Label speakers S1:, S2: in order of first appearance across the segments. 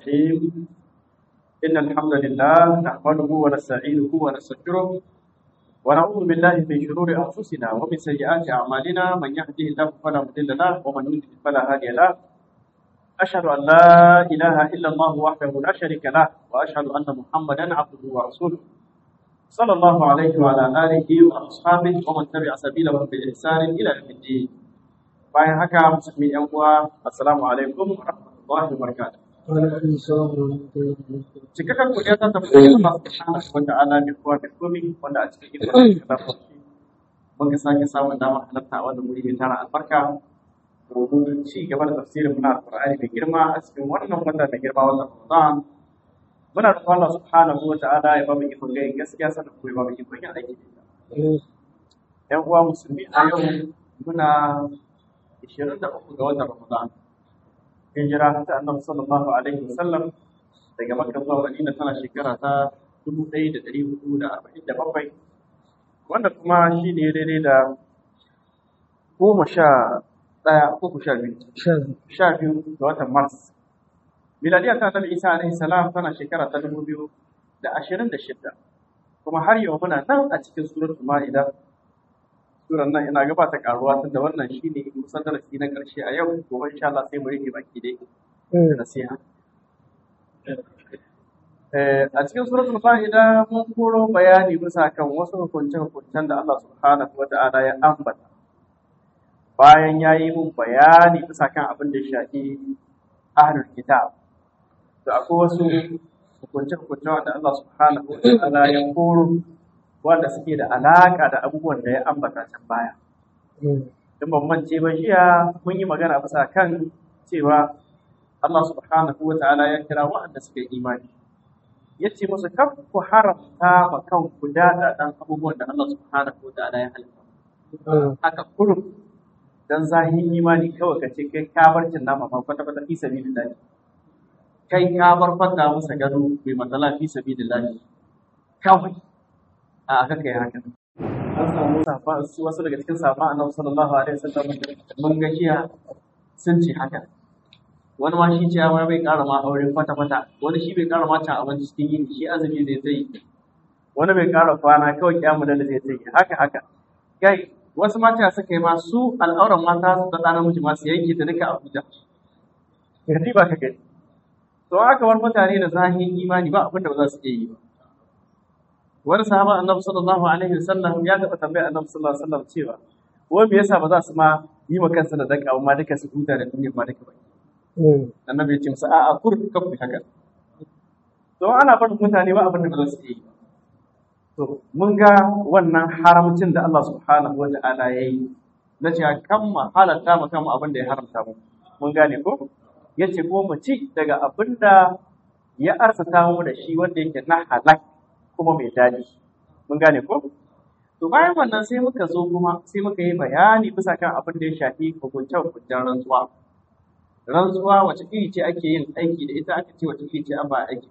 S1: الرحيم إن الحمد لله نحمده ونستعينه ونستغفره ونعوذ بالله من شرور أنفسنا ومن سيئات أعمالنا من يهده الله فلا مضل له ومن يضلل فلا هادي له أشهد أن لا إله إلا الله وحده لا شريك له وأشهد أن محمدا عبده ورسوله صلى الله عليه وعلى آله وأصحابه ومن تبع سبيله بإحسان إلى يوم الدين. bayan haka musulmi yan uwa assalamu alaikum wa rahmatullahi wa barakatuh. Cikakken godiya ta tafi da Allah subhanahu wa ta'ala da kowa da komai wanda a cikin gidan da ta mun ga sake samun dama halatta a wannan wuri mai tara albarka domin ci gaba da tafsirin muna Alqur'ani da girma a cikin wannan wata da girma wannan Ramadan. Muna da Allah subhanahu wa ta'ala ya ba mu ikon ga gaskiya sannan kuma ya ba mu ikon yin aiki da ita. Yan uwa musulmi a yau muna 23 ga watan Ramadan. Hijira ta Annabi sallallahu alaihi wasallam daga Makka zuwa Madina tana shekara ta 1447 wanda kuma shi ne daidai da 11 ko 12 ga watan Mars. Miladiya ta Annabi Isa alaihi salam tana shekara ta 2026 kuma har yau muna nan a cikin suratul Ma'idah. Suran nan ina gaba ta karuwa tunda wannan shine kusan darasi na karshe a yau gobe insha Allah sai mu rike baki dai nasiha. A cikin suratul Ma'idah mun koro bayani bisa kan wasu hukuncen da Allah subhanahu wata'ala ya ambata. Bayan yayi mun bayani bisa kan abin da ya shafi ahlul kitab. To akwai wasu hukuncen da Allah subhanahu wata'ala ya koro wanda suke da alaƙa da abubuwan da ya ambata can baya. In ban mance ba jiya mun yi magana bisa kan cewa Allah subhanahu wa ta'ala ya kira waɗanda suka yi imani. Ya ce musu kan ku haramta ma kanku daɗaɗan abubuwan da Allah subhanahu wa ta'ala ya halitta. Haka kurum dan zahin imani kawai ka ce kai ka bar cin nama ma kwata-kwata fi sabilillah. Kai ka bar fata musa gado bai matsala fi sabilillah. Kawai a aka kai haka an samu wasu daga cikin safa annabi sallallahu alaihi wasallam mun ga jiya sun ce haka wani ma shi ciyawa bai ƙara ma aure kwata wani shi bai ƙara ma cin abinci cikin yini shi azumi zai wani bai ƙara kwana kawai kiyamu da zai haka gai wasu mata suka yi ma su al'auran mata su da namiji ma su yanke ta duka Abuja gadi ba ka gani to haka wani mutane da zahin imani ba abin da ba za su iya yi ba. Wani sahaba annabi sallallahu alaihi wasallam ya taɓa tambaya annabi sallallahu alaihi wasallam cewa wai me yasa ba za su ma yi ma kansu da daka amma duka su huta da duniya ba duka ba. Annabi ya ce musu a'a kur kafu haka. To ana barin mutane ba abin da ba za su yi. To mun ga wannan haramcin da Allah subhanahu wa ta'ala ya yi na cewa kan ma halatta mu kan abin da ya haramta mu. Mun gane ko? Yace ko mu ci daga abin da ya arsata mu da shi wanda yake na halak kuma mai daɗi mun gane ko to bayan wannan sai muka zo kuma sai muka yi bayani bisa kan abin da ya shafi hukuncen rantsuwa wace iri ce ake yin aiki da ita aka ce wace iri ce an ba aiki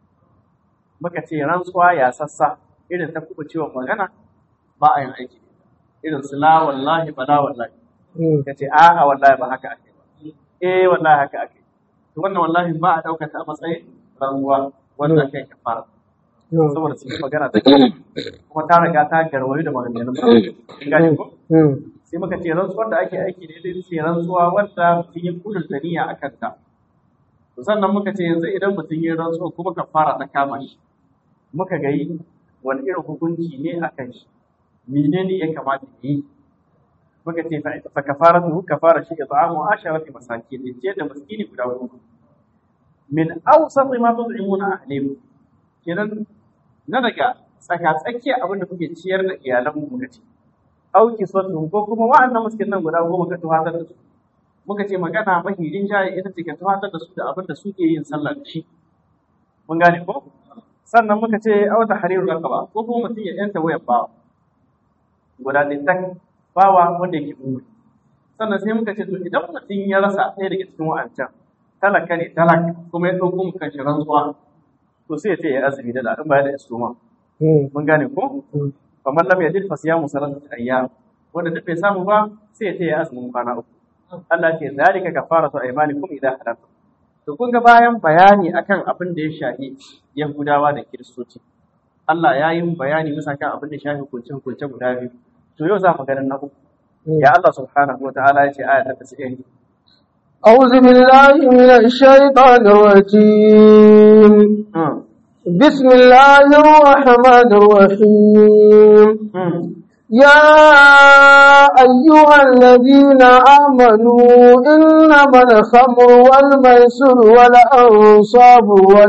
S1: muka ce rantsuwa ya sassa irin ta kuma cewa magana ba a yin aiki irin su la wallahi ba la wallahi ka ce a'a wallahi ba haka ake wallahi haka ake to wannan wallahi ba a ɗaukar ta a matsayin rantsuwa wannan kai kafara saboda su yi magana ta kuma ta riga ta garwayo da maganganun ba gane ko sai muka ce rantsuwar da ake aiki da ita ce rantsuwa wanda mutum ya kudurta niyya a kanta to sannan muka ce yanzu idan mutum ya rantsuwa kuma ka fara ta kama shi muka ga yi wani irin hukunci ne a kan shi menene ya kamata ya yi muka ce fa kafara shi ya ta'amu asharati masakin ce da miskini guda goma min awsat ma tud'imuna ahlikum kenan na daga tsaka-tsakiya abin da kuke ciyar da iyalan mu muka ce auki sunnu ko kuma wa'annan miskinan guda goma ka tuhatar da su muka ce magana mafi rinjaye ita ce ka tuhatar da su da abin da suke yin sallah da shi mun gane ko sannan muka ce auta hariru rakaba ko kuma mutum ya yanta wayar bawa guda ɗin tak bawa wanda yake umri sannan sai muka ce to idan mutum ya rasa ɗaya daga cikin wa'ancan talaka ne kuma ya ɗauko mu kan shi rantsuwa to sai ya ce ya azumi da in baya da isuma mun gane ko kamar lam yajid fa siyamu salatati ayyam wanda duk bai samu ba sai ya ce ya azumin kwana uku Allah ce zalika kafaratu aymanikum idza halaftum to to kun ga bayan bayani akan abin da ya shafi Yahudawa da Kiristoci Allah ya yi bayani bisa kan abin da ya shafi hukunce guda biyu to yau za mu ganin na uku ya Allah subhanahu wa ta'ala ya ce aya ta 90
S2: أعوذ بالله من الشيطان الرجيم بسم الله الرحمن الرحيم يا أيها الذين آمنوا إنما الخمر والميسر والأنصاب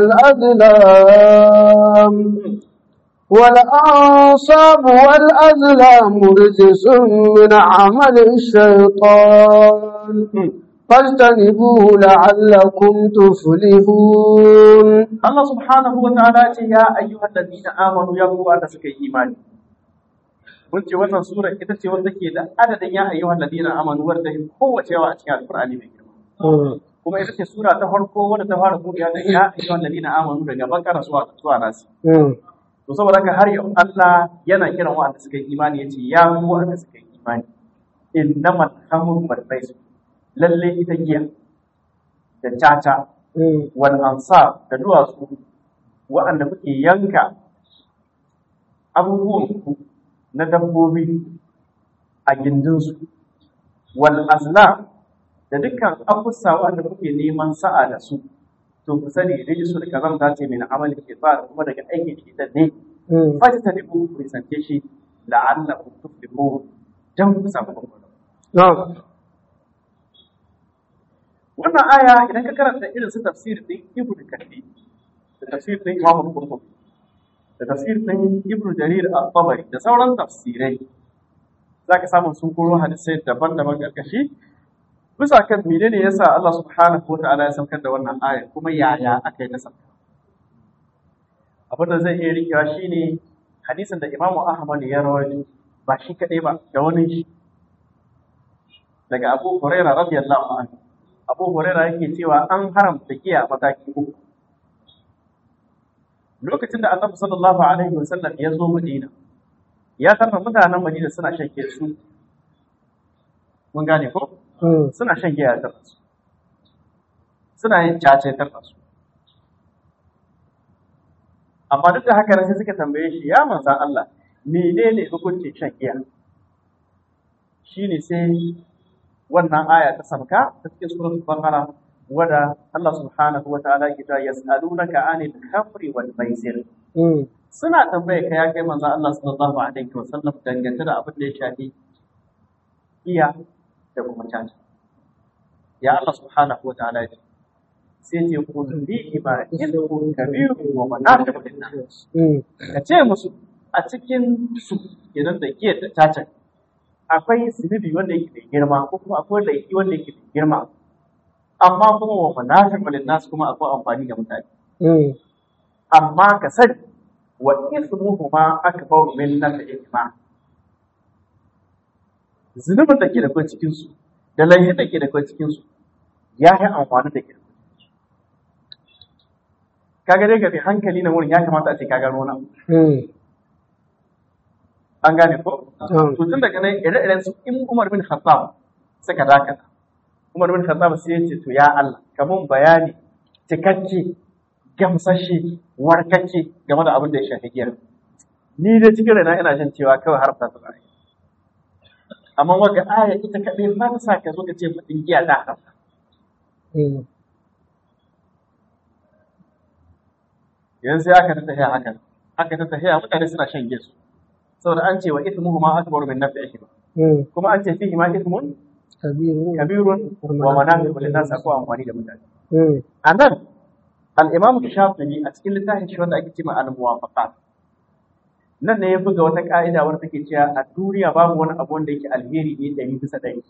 S2: والأزلام رجس من عمل الشيطان فاجتنبوه لعلكم تفلحون.
S1: الله سبحانه وتعالى يا أيها الذين آمنوا يا قوة سكي إيماني. mun ce wannan sura ita ce wanda ke da adadin ya ayyuhan ladina amanu wanda kowace yawa a cikin alqur'ani mai girma kuma ita ce sura ta farko wanda ta fara buɗewa da ya ayyuhan ladina amanu daga bakara zuwa nasi to saboda haka har yau Allah yana kiran wanda suka yi imani yace ya ku wanda suka yi imani innamal khamru wal maisir lalle ita giya da caca wal ansab da duwatsu wa'anda kuke yanka abubuwan na dabbobi a gindinsu wal azlam da dukkan abubuwa wanda kuke neman sa'a da su to ku sani da su da kazanta ce mai amali ke fara kuma daga aikin shi da ne fata ta dubu ku sance shi la'allakum tuflihu dan ku samu babban wannan aya idan ka karanta irin su tafsir din Ibn Kathir da tafsir din Imam Qurtubi da tafsir din Ibn Jarir al-Tabari da sauran tafsirai zaka samu sun koro hadisai daban-daban karkashi bisa kan menene yasa Allah subhanahu wataala ya saukar da wannan aya kuma yaya aka yi ta sauka abin da zai iya rikewa shine hadisin da Imam Ahmad ya rawaito ba shi kadai ba da wani shi daga Abu Hurairah radiyallahu anhu Abu Hurairah yake cewa an haramta giya mataki uku lokacin da Annabi sallallahu alaihi wasallam ya zo Madina ya tarra mutanen Madina suna shan giya su mun gane ko suna shan giya ta su suna yin cace ta su amma duk da haka sai suka tambaye shi ya manzon Allah menene hukuncin shan giya shine sai wannan aya ta sabka ta cikin suratul Baqara wada Allah subhanahu wa ta'ala ke ta yas'alunaka 'anil khamri wal maisir suna tambaye ka ya kai manzo Allah sallallahu alaihi wa sallam dangane da abin da ya shafi iya da kuma caca ya Allah subhanahu wa ta'ala sai ce ku bi ba ilmu kabiru wa manafi'u lin-nas ka ce musu a cikin su idan da ke da caca akwai zunubi wanda yake da girma ko kuma akwai laifi wanda yake da girma amma kuma wa manafi'u lin-nas kuma akwai amfani ga mutane amma ka sani wa ismuhuma akbaru min naf'ihima zunubin da ke da kai cikin su da laifin da ke da kai cikin su ya yi amfani da ke da kaga dai ga bi hankali na wurin ya kamata a ce ka gano na an gane ko to tun daga nan ire-iren su in Umar bin Khattab suka dakata Umar bin Khattab sai ya ce to ya Allah kamun bayani cikakke gamsashe warkake game da abin da ya shafi giyar ni da cikin rana ina jin cewa kawai harfa ta tsari amma wanda aya ita kaɗai ba ta sa ka zo ka ce mutum giya ta harfa yanzu sai aka ta tafiya aka ta tafiya mutane suna shan giya su saboda an ce wa ithmuhuma akbaru min naf'ihima kuma an ce fihi ma ithmun kabirun wa manafi'u lin-nas ko amfani da mutane anan al-imam Shafi'i a cikin littafin shi wanda ake cewa al-muwafaqat nan ne ya buga wata ka'ida wanda take cewa a duniya babu wani abu wanda yake alheri ne 100%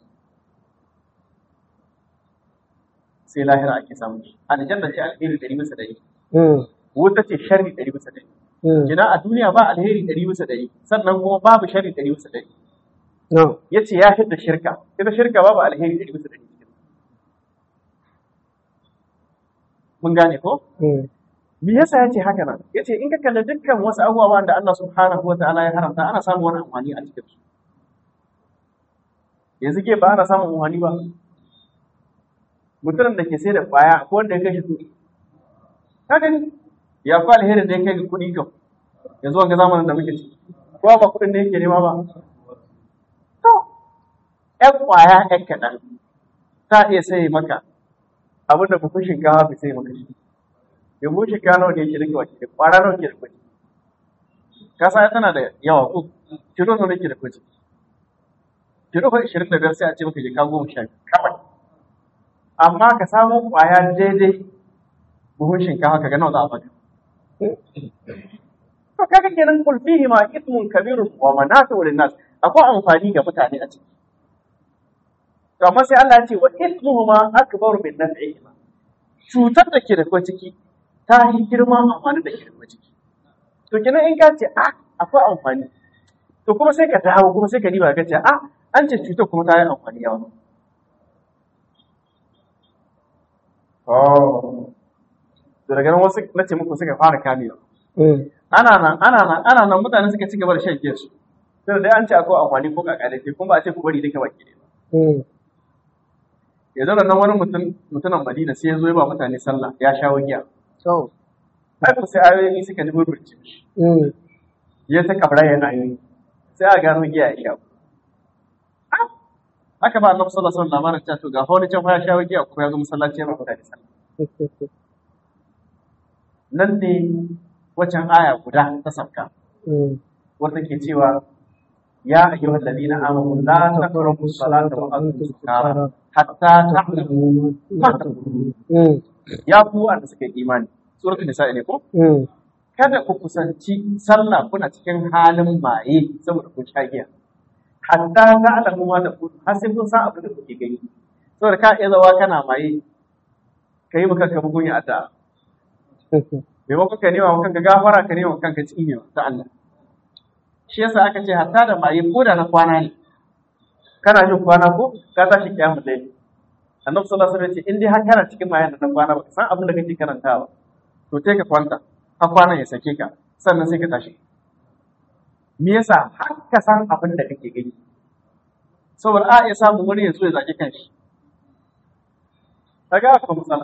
S1: sai lahira ake samu shi aljanna ce alheri 100% wuta ce sharri 100% kina a duniya ba alheri 100% sannan kuma babu sharri 100% yace ya hidda shirka ita shirka babu alheri 100% mun gane ko me yasa yace haka nan yace in ka kalli dukkan wasu abubuwa da Allah subhanahu wataala ya haramta ana samun wani amfani a cikin su yanzu ke ba ana samun amfani ba mutumin da ke sai da kwaya ko wanda ya kai shi kuɗi ka gani ya fi alherin da ya kai kuɗi kam yanzu wanga zamanin da muke ciki kowa ba kuɗin da yake nema ba to ƴan kwaya ƴan kaɗan ta iya sai maka abin da buhun shinkafa bai sai maka shi ya buhun shinkafa nawa ne yake rike wa ke kwara nawa ke da kuɗi ka sa tana da yawa ko kilo nawa ne ke da kuɗi kilo 25 sai a ce maka jika 10 kawai amma ka samu kwaya daidai buhun shinkafa kaga nawa za a baka to kaga kenan kul fihi ma ismun kabirun wa manafi'u lin-nas akwai amfani ga mutane a ciki to amma sai Allah ya ce wa ismuhuma akbaru min naf'ihima cutar da ke da kwa ciki ta yi girma amfani da ke da kwa ciki to kenan in ka ce akwai amfani to kuma sai ka dawo kuma sai ka diba ka ce an ce cutar kuma ta yi amfani yawa to daga nan wasu na ce muku suka fara kamewa ana nan mutane suka ci gaba da shan giya su sai dai an ce akwai amfani ko kakare ke kuma ba a ce ku bari duka baki ne yanzu da nan wani mutumin Madina sai ya zo ya ba mutane sallah ya shawo giya ai ku sai ayoyi suka dubo burci ya ta kabra yana yi sai a gano giya ya shawo haka ba annabi sallallahu alaihi wasallam labarin ta to ga fa wani can fa ya shawo giya kuma ya zo masallaci ya ba mutane sallah nan ne wacan aya guda ta sabka wata ke cewa ya ayyuhal ladina amanu la taqrabu salata wa antum sukara hatta ta'lamu ma taqulun ya ku wanda suka yi imani suratul nisa ne ko kada ku kusanci sallah kuna cikin halin maye saboda kun sha giya hatta ta'lamu ma taqulun har sai kun san abin da kuke gani saboda ka iya zawa kana maye kai maka ka bugun ya adda maimakon ka nema kanka gafara ka nema kanka tsinewa ta Allah shi yasa aka ce hatta da maye ko da na kwana ne kana jin kwana ko ka tashi kiyamul layl annabi sallallahu alaihi wasallam ya ce in dai har kana cikin maye na kwana ba ka san abin da kake karantawa to sai ka kwanta har kwana ya sake ka sannan sai ka tashi me yasa har ka san abin da kake gani saboda a ya samu wani ya zo ya zaki kanshi kaga akwai matsala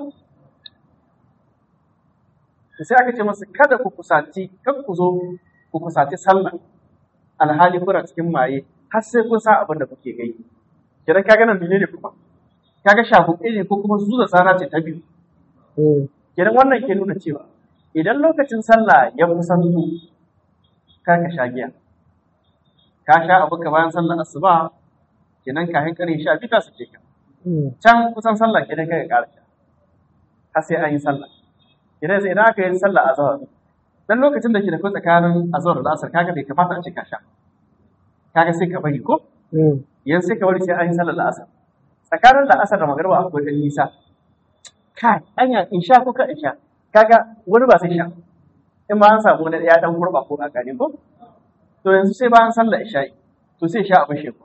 S1: sai aka ce masa kada ku kusaci kan ku zo ku kusaci sallah alhali kuna cikin maye har sai kun sa abin da kuke gani kidan kaga nan ne kuma kaga shafuƙe ne ko kuma zuwa sana ce ta biyu kidan wannan ke nuna cewa idan lokacin sallah ya kusanto ka sha giya ka sha abu ka bayan sallar asuba kenan kafin kare sha bita su ke ka can kusan sallah kidan kai ka ƙara har sai an yi sallah idan aka yi sallah azhar dan lokacin da ke da tsakanin azhar da asar kaga bai kamata a ce ka sha kaga sai ka bari ko yanzu sai ka bari sai an yi sallar asar tsakanin da asar da magriba akwai dan nisa kai anya in sha ko ka in sha kaga wani ba sai sha in ma an samu wani ya dan gurba ko a gane ko to yanzu sai bayan sallar isha'i to sai sha abin sheku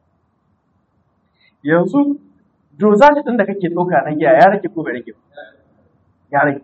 S1: yanzu dozaji din da kake ɗauka na giya ya rage ko bai rage ya rage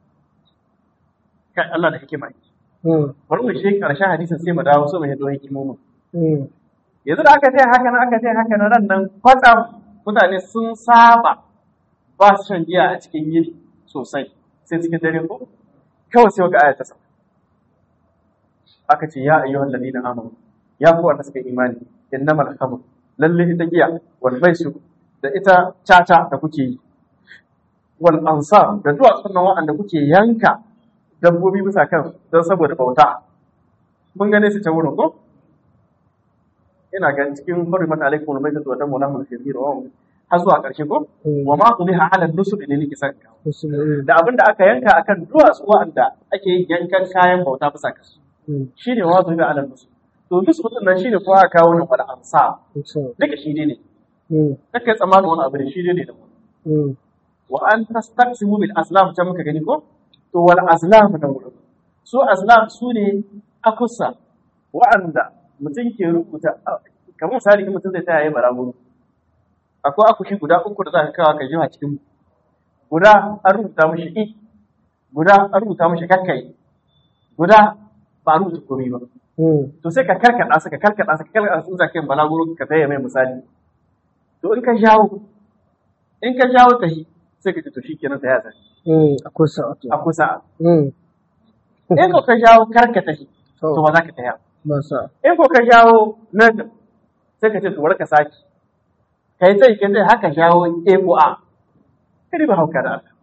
S1: kai Allah da hikima bari mu shi karshen hadisin sai mu dawo so mu hido hikimomin yanzu da aka ce haka nan ran nan kwatsam mutane sun saba ba su shan giya a cikin yini sosai sai cikin dare ko kawai sai wata aya ta sauka aka ce ya ayyuhal ladina amanu ya ku wanda suka imani innamal khamr lalle ita giya wal maisir da ita caca da kuke yi wal ansar da duwatsun nan wa'anda kuke yanka dabbobi bisa kan don saboda bauta mun gane su ta wurin ko ina ganin cikin hurrimat alaikum mai ta da mulamul kathir wa har zuwa karshe ko wa ma quliha ala nusub ne nake san da abinda aka yanka akan duwatsu wanda ake yankan kayan bauta bisa kasu shine wa zuwa ala nusub to nusub din nan shine ko aka kawo ne wal ansa duka shi ne kake tsammanin wani abu ne shi ne da wa an tastaqsimu bil aslam ta muka gani ko to wal azlam da wurin su azlam su ne akusa wa'anda mutum ke rubuta kamar misali in mutum zai taya yayi baraguro akwai akushi guda uku da za ka kawo ka jiwa cikin guda an rubuta mishi i guda an rubuta mishi kakkai guda ba a rubuta komai ba to sai ka karkada su za ka yi balaguro ka taya mai misali to in ka jawo in ka jawo ta shi sai ka ce to shikenan ta yasa
S2: a kusa
S1: a kusa
S2: mm
S1: in ko ka jawo karka ta shi to ba za ka taya
S2: ba sa
S1: in ko ka jawo nan sai ka ce to warka saki kai sai haka jawo a ko a kadi ba hauka da Allah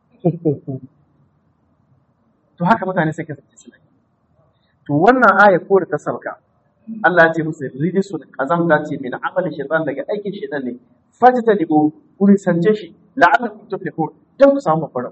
S1: to haka mutane sai ka sake su to wannan aya ko da ta sauka Allah ya ce musu rijisu da kazamta ce min amalin shaitan daga aikin shaitan ne fajita dibo kuri sance shi la'allakum tuflihun dan ku samu fara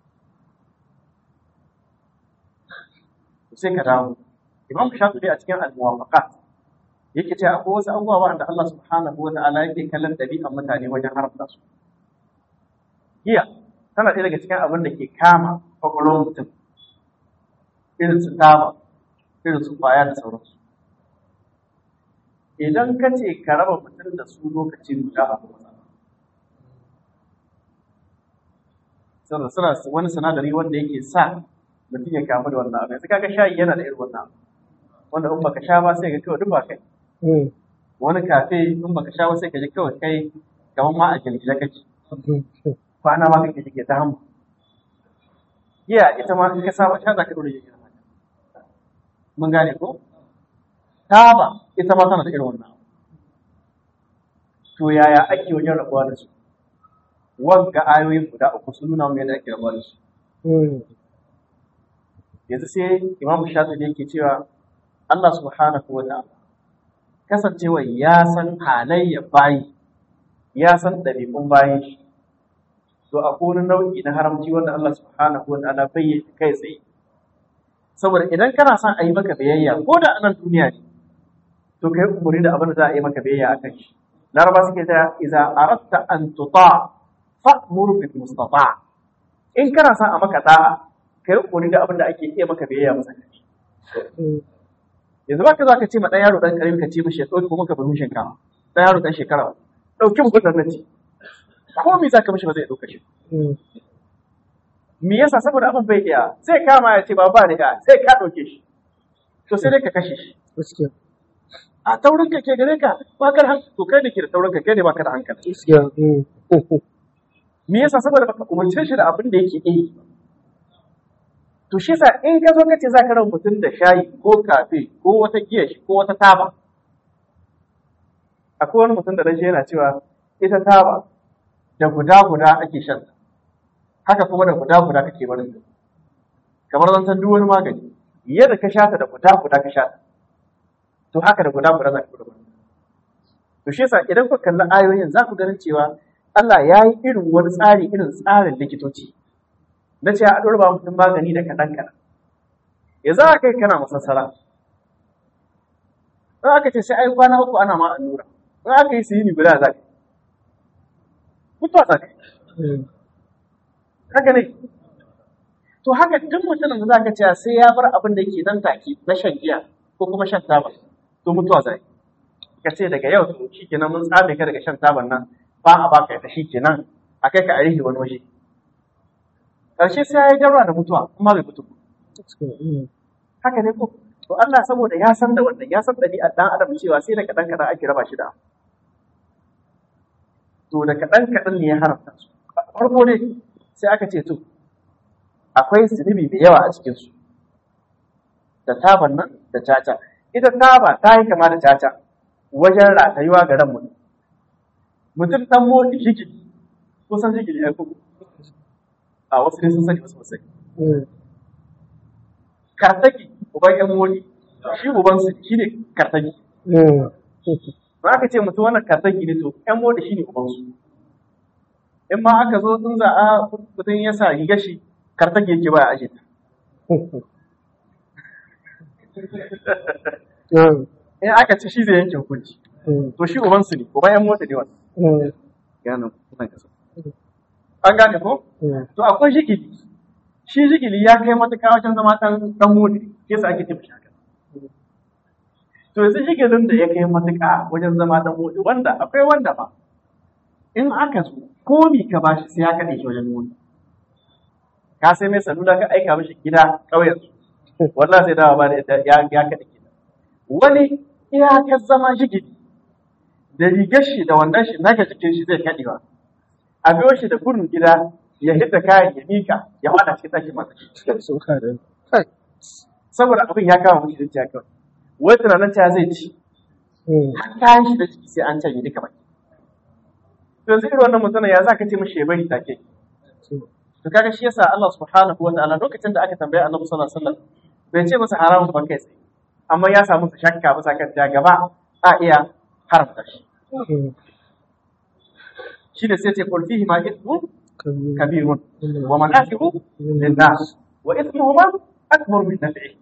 S1: sai ka dawo Imam Shafi'i a cikin al-Muwafaqat yake cewa akwai wasu abubuwa wanda Allah subhanahu wa ta'ala yake kallon dabi'an mutane wajen haramta su giya tana ɗaya daga cikin abin da ke kama kwakwalwar mutum irin su taba irin su kwaya da sauransu idan ka ce ka raba mutum da su lokaci guda a kuma suna wani sinadari wanda yake sa mutum ya kamu da wannan abu yanzu kaga shayi yana da irin wannan abu wanda in baka sha ba sai ga kawai duk ba kai wani kafe in baka sha ba sai ka ji kawai kai kamar ma a girgiza kake kwana ma kake jike ta hamu giya ita ma in ka saba sha za ka dole yin mun gane ko taba ita ma tana da irin wannan to yaya ake wajen rabuwa da su wanga ayoyin guda uku sun nuna mu yadda ake rabuwa da su yanzu sai Imam Shafi'i yake cewa Allah subhanahu wa ta'ala kasancewa ya san halayya bayi ya san ɗabi'un bayin shi to akwai wani nau'i na haramci wanda Allah subhanahu wa ta'ala bai yi kai tsaye saboda idan kana son a yi maka biyayya ko da anan duniya ne to kai umuri da abin da za a yi maka biyayya akan shi laraba suke ta iza aratta an tuta fa'mur bil mustata in kana son a maka da'a kai umuri da abin da ake iya maka biyayya masa kai yanzu ba ka za ka ce ma ɗan yaro ɗan ƙarami ka ce mishi ya ɗauki kuma ka bar mishin kama ɗan yaro ɗan shekara ɗauki mu gudun na ce ko me za ka mishi ba zai ɗauka shi me yasa saboda abin bai iya sai kama ya ce ba ni ka sai ka ɗauke shi to sai dai ka kashe shi
S2: gaskiya
S1: a taurin ka ke gare ka ba ka da hankali to kai da ke da taurin ka kai ne ba ka da hankali
S2: gaskiya
S1: me yasa saboda baka umarce shi da abin da yake yi to shi yasa in ka zo ka ce za ka ran mutum da shayi ko kafe ko wata giya shi ko wata taba akwai wani mutum da rashe yana cewa ita taba da guda ake shan haka kuma da guda kake barin ta kamar zan san duk wani magani yadda ka sha ta da guda ka sha ta to haka da guda za ka gudu to shi yasa idan ku kalli ayoyin za ku ganin cewa Allah ya yi irin wani tsari irin tsarin likitoci na ce a ɗora ba mutum magani da kaɗan ya za a kai kana masassara in aka ce sai ai kwana uku ana ma allura in aka yi su yi ni guda za ka mutuwa za ka haka ne to haka duk mutumin da za ka ce sai ya bar abin da yake nan take na shan giya ko kuma shan taba to mutuwa za ka ce daga yau to shi kenan mun tsame ka daga shan taban nan ba a baka ita shi kenan a kai ka a rihi wani waje ƙarshe sai ya yi garba da mutuwa kuma bai mutu haka ne ko to Allah saboda ya san da wannan ya san ɗabi'ar ɗan adam cewa sai da kaɗan ake raba shi da to da kaɗan ne ya haramta su farko ne sai aka ce to akwai zunubi mai yawa a cikinsu da taban nan da caca ita taba ta yi kama da caca wajen ratayuwa ga ran mutum ɗan motsi shigili kusan shigili ya kuku a wasu ne sun sani wasu ba sani kartaki uban yan motsi shi ubansu shi ne kartaki ba aka ce mutum wannan kartaki ne to yan motsi shi ne ubansu in ma aka zo in za a mutum ya sa riga shi kartaki yake ba a aje ta in aka ci shi zai yanke hukunci to shi ubansu ne uban yan motsi ne wannan gane kusan kasa an gane ko to akwai jigili shi jigili ya kai matuƙa wajen zama ɗan motsi ke sa ake tafi haka to yanzu jigilin da ya kai matuƙa wajen zama ɗan motsi wanda akwai wanda ba in aka zo komi ka bashi sai ya kaɗe shi wajen motsi ka sai mai salula ka aika mishi gida ƙauyen su wallahi sai dawa ba da ya kaɗe gida wani iyakar zama jigili da rigar shi da wannan shi naga jikin shi zai kaɗewa a biyo shi da gudun gida ya hidda kayan ya mika ya wada cikin ɗakin masu shi saboda abin ya kama mushi zuciya kawai wai tunanin ta zai ci har kayan shi da ciki sai an canye duka baki yanzu irin wannan mutum ya za ka ce mishi ya bari take to kaga shi yasa Allah subhanahu wa ta'ala lokacin da aka tambaya Annabi sallallahu alaihi wasallam bai ce masa haramun ban kai tsaye amma ya samu su shakka bisa kan ta gaba a iya haramta shi shi da sai ce qul fihi ma ithmun kabirun wa manafi'u lin-nas wa ithmuhuma akbar min naf'ihi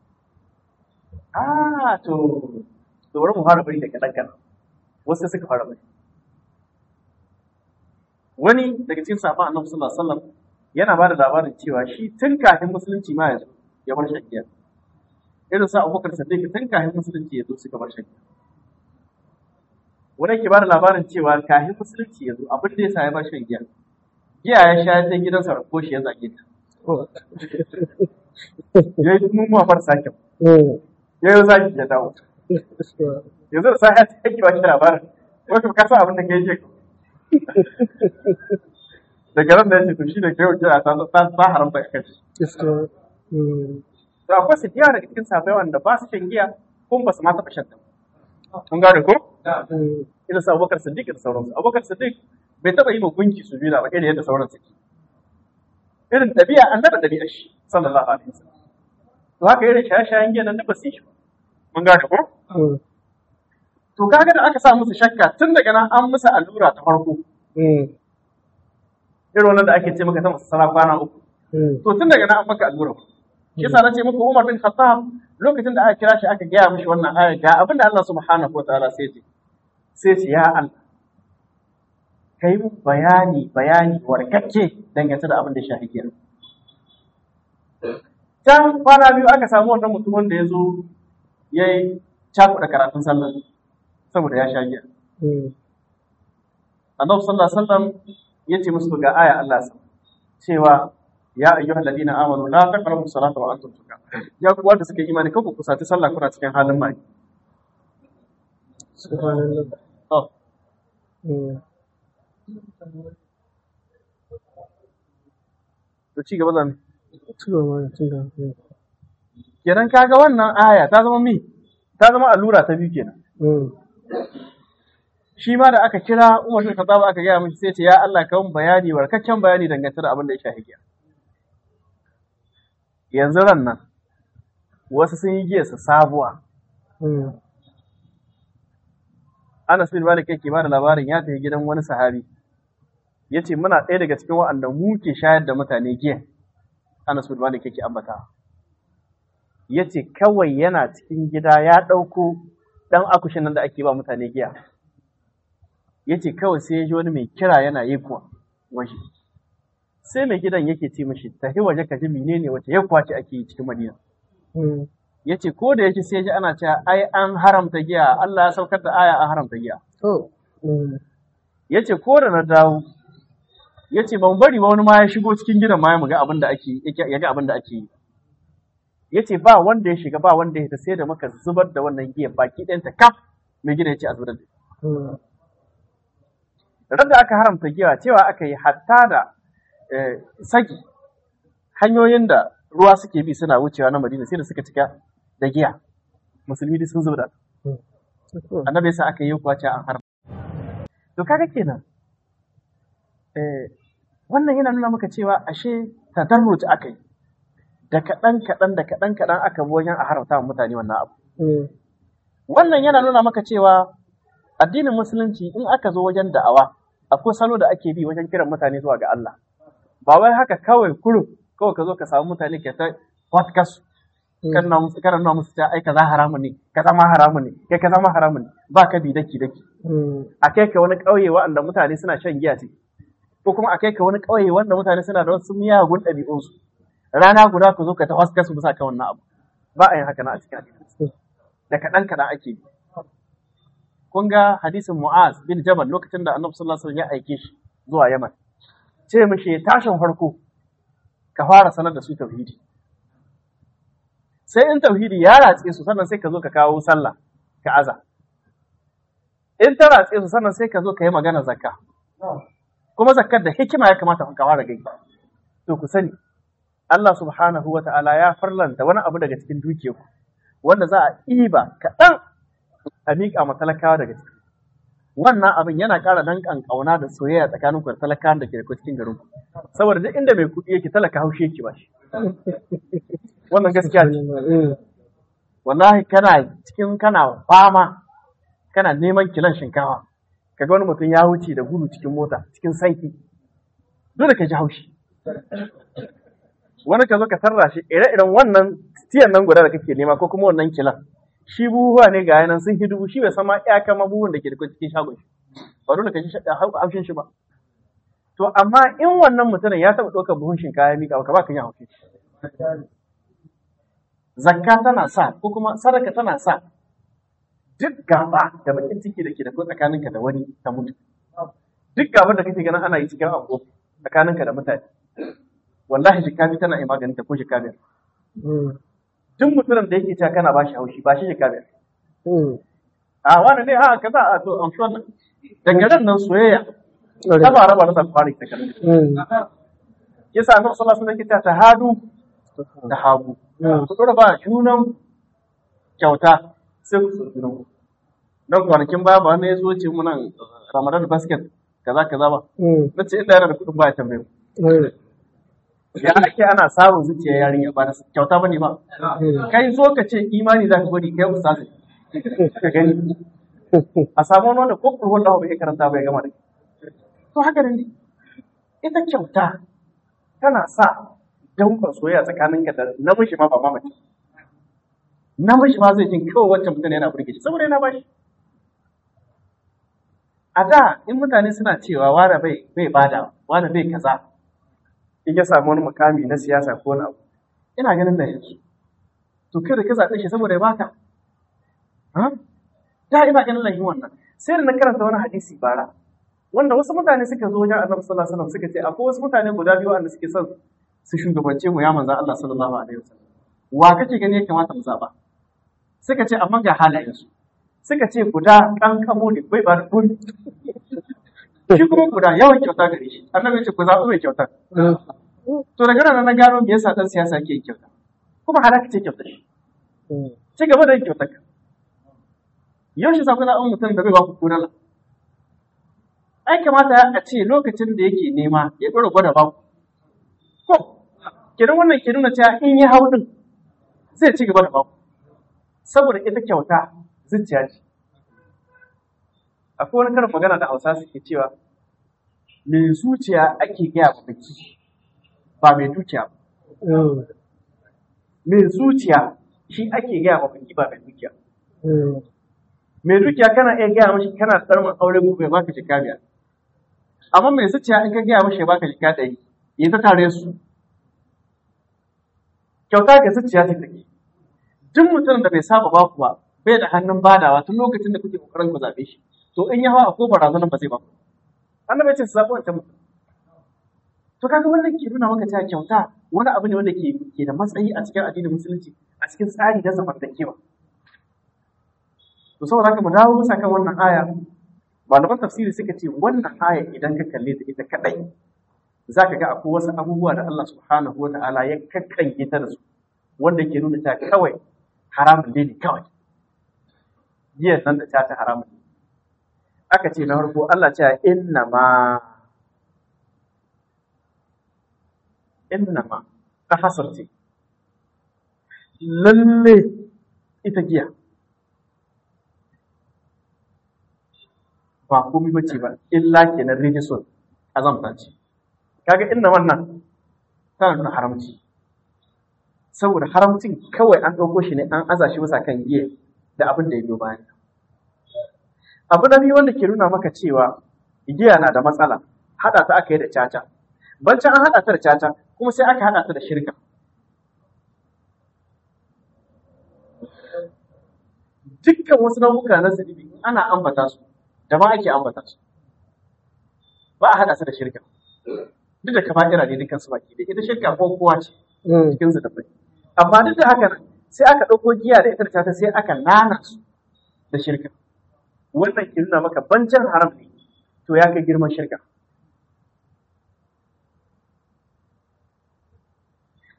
S1: to bari mu fara bari da kadan kadan wasu suka fara bari wani daga cikin sahabban Annabi sallallahu alaihi wasallam yana ba da labarin cewa shi tun kafin musulunci ma ya zo ya bar shakiya irin sa Abubakar Siddiq tun kafin musulunci ya zo suka bar shakiya wani ke ba da labarin cewa kafin musulunci ya zo abin da ya sa ya bar shakiya giya ya sha ta gidansa ko shi ya zage ta ya yi mummuwa farsa kyau ya yi zaki ya dawo yanzu da sa ya ta yake ba shi labarin wato ka sa abin da ka yi shekaru daga nan da yake to shi da kai wajen ta haramta a kashi. To akwai su diya daga cikin sabai wanda ba su shan giya kuma ba su ma taɓa shan ta. Kun gane ko? Ina sa Abubakar Siddiq da sauransu. Abubakar Siddiq bai taɓa yi ma gunki su biyu ba irin yadda sauran suke. Irin ɗabi'a an daɗa ɗabi'a shi sallallahu alaihi wasallam. To haka irin shaye-shayen giya nan da ba su yi shi ba. Mun gane ko? To kaga da aka sa musu shakka tun daga nan an musu allura ta farko. Irin wannan da ake ce maka ta masu sara kwana uku. To tun daga nan an maka allura. Shi yasa na ce muku Umar bin Khattab lokacin da aka kira shi aka gaya mishi wannan aya ga abin da Allah subhanahu wataala sai ce ya Allah kai mu bayani warkakke dangane da abin da shafi kiyar. Can kwana biyu aka samu wannan mutumin da ya zo ya yi cakuɗa karatun sallar saboda ya sha giya. Annabi sallallahu alaihi wasallam ya ce musu ga aya Allah cewa ya ayyuhal ladina amanu la taqrabu salata wa antum sukara. Ya ku wanda suka imani kanku ku saci sallah kuna cikin halin mai. Subhanallah. To ci gaba zan. Kenan kaga wannan aya ta zama ta zama allura ta biyu kenan. Shi ma da aka kira Umar bin Khattab aka gaya mishi sai ce ya Allah ka mun bayani warkaccen bayani dangane da abin da ya shafi giya. Yanzu ran nan wasu sun yi giya su sabuwa. Anas bin Malik yake ba da labarin ya tafi gidan wani sahabi. Yace muna ɗaya daga cikin waɗanda mu ke shayar da mutane giya. Anas bin Malik yake ambata. Yace kawai yana cikin gida ya ɗauko ɗan akushin nan da ake ba mutane giya. Yace kawai sai ya ji wani mai kira yana yi kuwa waje. Sai mai gidan yake ce mishi tafi waje ka ji menene wace ya kwace ake yi cikin Madina. Yace ko da yake sai ya ji ana cewa ai an haramta giya Allah ya saukar da aya an haramta giya. Yace ko da na dawo yace ban bari ba wani ma ya shigo cikin gidan ma ya ga abin da ake ya ga abin da ake yi. Yace ba wanda ya shiga ba wanda ya ta sai da maka zubar da wannan giya baki ɗayanta kaf mai gidan yace a zubar da da aka haramta giya cewa aka yi hatta da saki hanyoyin da ruwa suke bi suna wucewa na Madina sai da suka cika da giya musulmi sun zo da annabi sai aka yi kwace an haramta to kaga kenan wannan yana nuna maka cewa ashe tadarruci aka yi da kaɗan aka bi wajen a haramta mutane wannan abu wannan yana nuna maka cewa addinin musulunci in aka zo wajen da'awa akwai salo da ake bi wajen kiran mutane zuwa ga Allah ba wai haka kawai kawai ka zo ka samu mutane ke ta podcast kana nuna musu ta ai kaza haramun ne kaza ma haramun ne kai kaza ma haramun ne ba ka bi daki a kai ka wani ƙauye wanda mutane suna shan giya ce ko kuma a kai ka wani ƙauye wanda mutane suna da wasu miyagun ɗabi'unsu rana guda ka zo ka ta podcast bisa kan wannan abu ba a yin haka na a cikin addini da kaɗan ake yi kun ga hadisin Mu'az bin Jabal lokacin da Annabi sallallahu alaihi wasallam ya aike shi zuwa Yaman ce mishi tashin farko ka fara sanar da su tauhidi sai in tauhidi ya ratse su sannan sai ka zo ka kawo sallah ka aza in ta ratse su sannan sai ka zo ka yi magana zakka kuma zakkar da hikima ya kamata ka fara gai. To ku sani Allah subhanahu wa ta'ala ya farlanta wani abu daga cikin dukiyarku wanda za a ɗiba kaɗan a miƙa ma talakawa daga ciki. Wannan abin yana ƙara danƙan ƙauna da soyayya tsakanin ku da talakawan da ke da cikin garin ku. Saboda duk inda mai kuɗi yake talaka haushi yake ba shi. Wannan gaskiya ne. Wallahi kana fama kana neman kilon shinkafa. Kaga wani mutum ya wuce da gudu cikin mota cikin sanki. Dole ka ji haushi. Wani ka zo ka tarra shi ire-iren wannan tiyan nan guda da kake nema ko kuma wannan kilan. Shi buhuwa ne ga yanan sun hidu shi bai san ma iyaka mabuhun da ke da cikin shagon shi. Ba dole ka ji haushin shi ba. To amma in wannan mutumin ya taɓa ɗaukar buhun shinkafa ya miƙa ba ka yi haushin shi. Zakka tana sa ko kuma sadaka tana sa duk gaba da bakin ciki da ke da tsakaninka da wani ta mutu. Duk gabar da kake ganin ana yi cikin abu tsakaninka da mutane. Wallahi jikabi tana yi maganin ta ko jikabi. Duk mutumin da yake cewa kana ba shi haushi ba shi jikabi. A wani ne ha kaza a to an shon daga nan soyayya ta ba raba da fari ta kan. Yasa Annabi sallallahu alaihi wasallam yake ta hadu da hagu. Ku dora ba junan kyauta sai ku so junan. Dan kwanakin baya ba ne yazo ce mu nan Ramadan basket kaza ba. Nace inda yana da kudin ba ya tambaye mu. Ya ake ana samun zuciya yarinya ba da kyauta bane ba. Kai zo ka ce imani za ka gwadi kai ustazi. Ka gani. A samu wanda ko kurhun Allah bai karanta bai gama da. To haka ne. Ita kyauta tana sa dankon soyayya tsakaninka da namiji ma ba mamaci. Namiji ma zai jin kawai wancan mutum yana burge shi saboda yana bashi. A da in mutane suna cewa wani bai bada, wani bai kaza, in ya samu wani mukami na siyasa ko wani abu, ina ganin da yanzu. To kai da ka zaɓe shi saboda ya baka. Da ina ganin lahin wannan. Sai da na karanta wani hadisi bara, wanda wasu mutane suka zo wajen Annabi sallallahu alaihi wasallam suka ce akwai wasu mutane guda biyu wanda suke son su shugabance mu ya manzo Allah sallallahu alaihi wasallam. Wa kake gani ya kamata mu zaba? Suka ce amma ga halayensu. Suka ce guda kankamo ne bai ba da kudi. Shi kuma guda yawan kyauta gare shi. Annabi ce ku zaɓi mai kyauta. To daga nan na gano me yasa dan siyasa ke kyauta. Kuma halaka ce kyauta shi. Ci gaba da yin kyauta ka. Yau shi sa kuna an mutum da bai ba ku kunan. Ai kamata a ce lokacin da yake nema ya ɗora gwada ba ku. Ko, kenan wannan ke nuna cewa in ya hau din zai ci gaba da ba ku. Saboda ita kyauta zuciya ce. Akwai wani karin magana da Hausa suke cewa mai zuciya ake gaya wa baki ba mai dukiya ba. Mai zuciya shi ake gaya wa baki ba mai dukiya. Mai dukiya kana iya gaya mashi kana tsarmin aure gobe ya baka jika biyar. Amma mai zuciya in ka gaya mashi ya baka jika ɗari ya ta tare su. Kyauta ga zuciya ce take. Duk mutum da bai saba baku ba bai da hannun badawa tun lokacin da kuke kokarin ku zabe shi to in ya hawa ko barazanan ba zai ba annabi ce su zabi wancan mutum to kaga wannan ke nuna maka cewa kyauta wani abu ne wanda ke da matsayi a cikin addinin musulunci a cikin tsari na zamantakewa to saboda haka mu dawo bisa kan wannan aya malaman tafsiri suka ce wannan aya idan ka kalle ta ita kadai zaka ga akwai wasu abubuwa da Allah subhanahu wa ta'ala ya kakkange ta da su wanda ke nuna cewa kawai haramun ne kawai. Jiya nan da ta haramun ne. Aka ce na farko Allah ce inna ma ta hasarce. Lalle ita giya. Ba komai bace ba, illa kenan rijisun azamta ce. Kaga inna wannan tana nuna haramci. Saboda haramcin kawai an ɗauko shi ne an aza shi bisa kan giya da abin da ya biyo bayan. Abu na biyu wanda ke nuna maka cewa giya na da matsala, haɗa ta aka yi da caca. Bancin an haɗa ta da caca, kuma sai aka haɗa ta da shirka. Dukkan wasu nau'uka na zunubi ana ambata su, da ma ake ambata su. Ba a haɗa su da shirka. Duk da kaba'ira ne dukkan su baki da ita shirka ko kowa ce cikin zunubai. Amma duk da haka sai aka ɗauko giya da ita da caca sai aka nana su da shirka. Wannan ke nuna maka bancin haram ne, to ya kai girman shirka.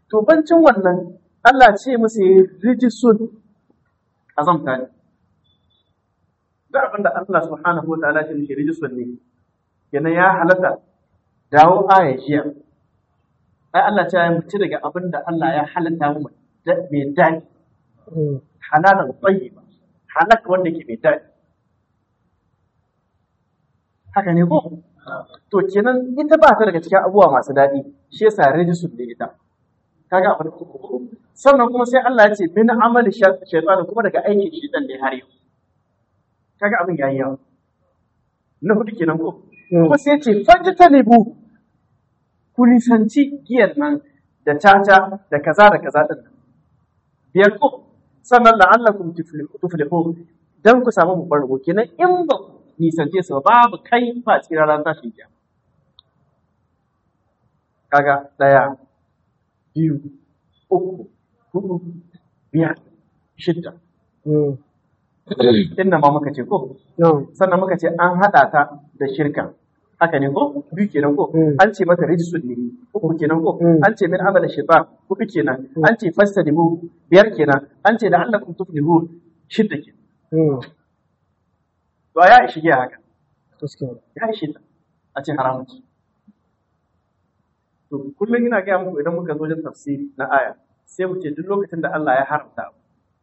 S1: to bancin wannan Allah ce musu rijisun azamta ne da abinda Allah subhanahu wa ta'ala ce mishi rijisun ne kenan ya halatta dawo aya jiya ai Allah ce ya mutu daga abinda Allah ya halatta mu mai daɗi halalan tayyiba halak wanda ke mai daɗi haka ne ko to kenan ita ba ta daga cikin abubuwa masu daɗi shi yasa rijisun ne ita kaga abin sannan kuma sai Allah ya ce min amali shaytan kuma daga aikin shaytan ne har yau kaga abin yayi yawa na hudu kenan ko kuma sai ya ce fajtanibu ku nisanci giyan nan da caca da kaza din biyar ko sannan la'allakum tuflihun dan ku samu babbar rabo kenan in ba ku nisance su babu kai ba tsira ran tashin kiyama kaga daya biyu, uku, hudu, biyar, shidda. Inda ma muka ce ko? Sannan muka ce an haɗa ta da shirka. Haka ne ko? Biyu kenan ko? An ce mata rijisun ne. Uku kenan ko? An ce min amala shaitan. Hudu kenan. An ce fastanibu. Biyar kenan. An ce da Allah kun tuflihu. Shidda kenan. To ya ishi giya haka. Ya ishi ta. A ce haramun. To kullum ina gaya muku idan muka zo wajen tafsiri na aya sai mu ce duk lokacin da Allah ya haramta abu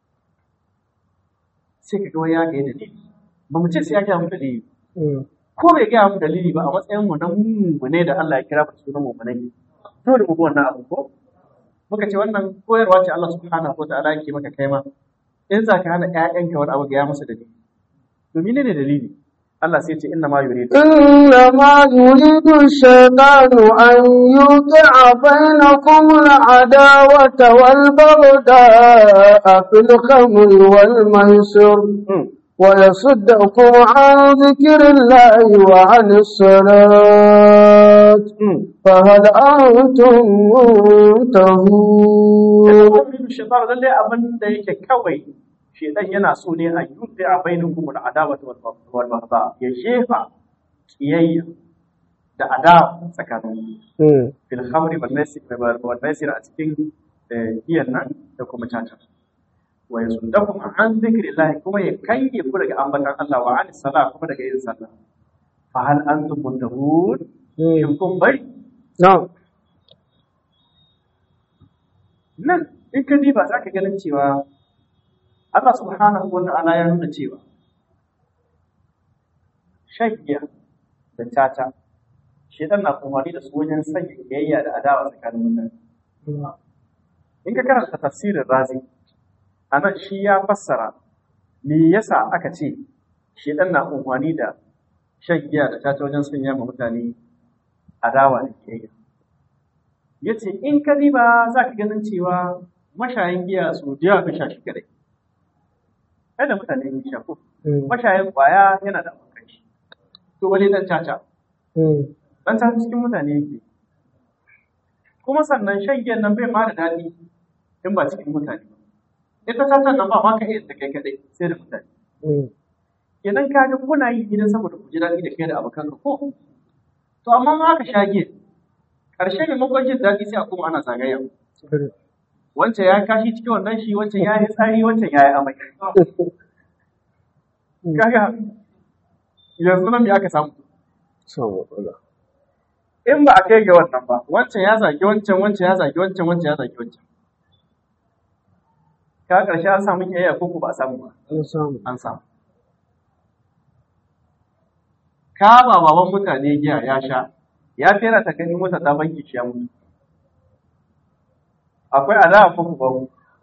S1: sai ka ga wani ya ga dalili ba mu ce sai ya gaya mu dalili ko bai gaya mu dalili ba a matsayin mu na mummune da Allah ya kira mu sunan mummunai dole mu bi wannan abu ko muka ce wannan koyarwa ce Allah subhanahu wa ta'ala yake maka kai ma in za ka hana ƴaƴanka wani abu ga ya musu dalili to menene dalili Allah sai ce inna ma yuridu
S2: ash-shaytanu an yuqi'a bainakum al-adawata wal baghdha'a fil khamri wal maisir wa yasuddakum an dhikrillahi wa 'anis salat fa hal antum muntahun
S1: shaytan lalle abin da yake kawai shedan yana so ne a yuɗe a bainakum da adawa wal baghdha ya jefa kiyayya da adawa tsakanin fil khamri wal maisir a cikin giyan nan da kuma caca wa yasundakum an dhikrillah kuma ya kayye ku daga ambatan Allah wa an salat kuma daga yin sallah fa hal antum muntahun shin kun bai nan in ka diba zaka ganin cewa Allah subhanahu wa ta'ala ya nuna cewa shan giya da caca shedan na umarni da su wajen sanya kiyayya da adawa tsakanin mutane. In ka karanta tafsirin Razi, anan shi ya fassara me yasa aka ce shedan na umarni da shan giya da caca wajen sanya ma mutane adawa da kiyayya. Yace in ka riba za ka ganin cewa mashayin giya su da yawa sha shi kadai. Kai da mutane ne shafo. Mashayin kwaya yana da abokan shi. To wani dan caca. Dan caca cikin mutane yake. Kuma sannan shan giyan nan bai ma da daɗi in ba cikin mutane ba. Ita caca nan ba ma ka iya da kai kadai sai da mutane. Idan ka ga kuna yi gidan saboda ku ji daɗi da kai da abokan ka ko. To amma ma aka sha giyan. Ƙarshe maimakon jin daɗi sai a kuma ana zagaya. Wancan ya kashi cikin wannan shi, wancan ya yi tsari, wancan ya yi amai. Kaga yanzu nan me aka samu? In ba a kai ga wannan ba, wancan ya zagi wancan, wancan ya zagi wancan, wancan ya zagi wancan. Ka ƙarshe an samu kiyayya ko ba a samu ba? An samu. Ka ba baban mutane giya ya sha, ya fera ta gani mota ta banki shi ya mutu. Akwai adawa ko ku babu?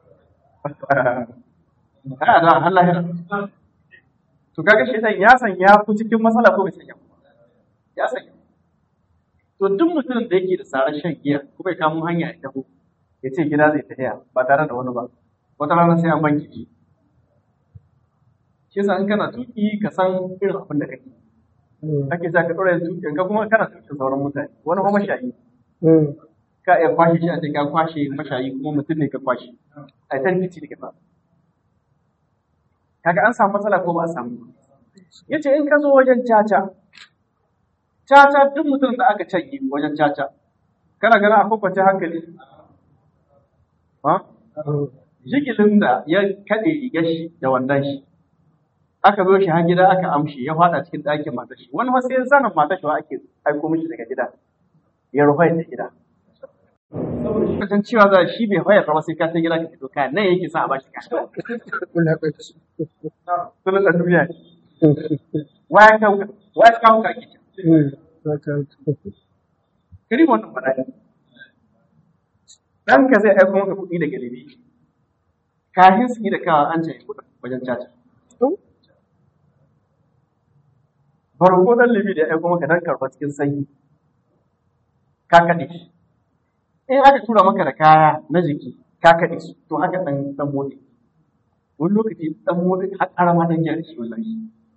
S1: Ai adawa Allah ya. To kaga shi ya sanya ku cikin matsala ko bai sanya ku? Ya sanya. To duk mutumin da yake da tsaron shan giya ko bai kamo hanya ya tafi ya ce gida zai tafiya ba tare da wani ba. Wata rana sai an banki ki. Shi yasa in kana tuki ka san irin abin da kake. Ake sa ka ɗora tukin ka kuma kana tukin sauran mutane. Wani kuma mashayi. Ka iya kwashe shi a ce ka kwashe mashayi kuma mutum ne ka kwashe. A ta rikici da ka kaga an samu matsala ko ba a samu. Yace in ka zo wajen caca duk mutum da aka canye wajen caca kana gana a kwakwace hankali ha jigilin da ya kaɗe rigar shi da wandon shi aka zo shi har gida aka amshi ya fada cikin ɗakin matar shi wani ma sai zanen matar shi ake aiko mishi daga gida ya rufe da gida saboda shi kasan cewa za shi bai hoyar ba sai ka sai gida ka fito kayan nan yake sa a bashi kayan sunan da duniya waya kawo ka kike kari wannan faɗa dan ka zai aiko maka kuɗi daga libi kafin su yi da kawo an ce kuɗin wajen caca farko dan libi da ya aiko maka dan karɓa cikin sanyi ka kaɗe shi in aka tura maka da kaya na jiki ka kaɗe su to haka ɗan motsi wani lokaci ɗan motsi har ƙarama dan gyara shi wallahi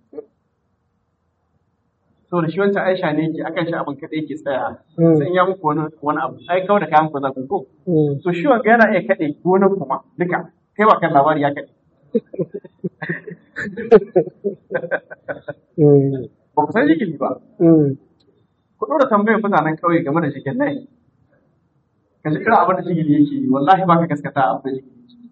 S1: so da shi wancan aisha ne yake akan shi abin kaɗai yake tsaya sai in ya muku wani abu ai kawai da kayan ku za ku ko so shi wanga yana iya kaɗe gonar kuma duka kai ba kan labari ya kaɗe ba ku san jigili ba ku ɗora tambayar mutanen ƙauye game da jigin nan ka ji irin abin da jigili yake yi wallahi ba ka gaskata abin da jigili yake